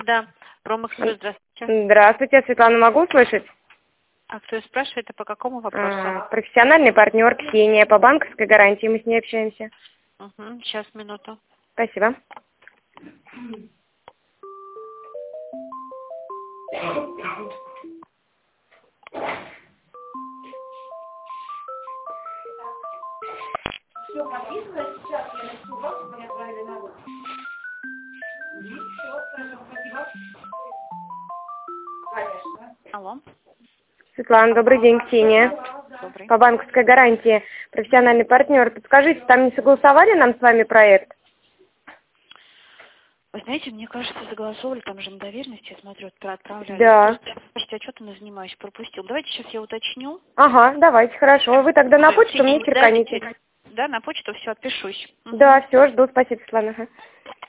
Да, Промэкспресс, здравствуйте. Здравствуйте, Светлана, могу услышать? А кто спрашивает, а по какому вопросу? Профессиональный партнер Ксения, по банковской гарантии мы с ней общаемся. Угу, сейчас, минуту. Спасибо. Все подписано, сейчас я напишу вас, мне отправили на руку. Все, спасибо. Конечно. Алло. Светлана, добрый день, Ксения. Добрый. По банковской гарантии профессиональный партнер. Подскажите, там не согласовали нам с вами проект? Вы знаете, мне кажется, согласовали, там же на доверенности, я смотрю, отправляли. Да. Слушайте, а что-то занимаюсь, пропустил. Давайте сейчас я уточню. Ага, давайте, хорошо. Вы тогда на почту мне черканите. Да, на почту все, отпишусь. Да, все, жду. Спасибо, Светлана. Ага.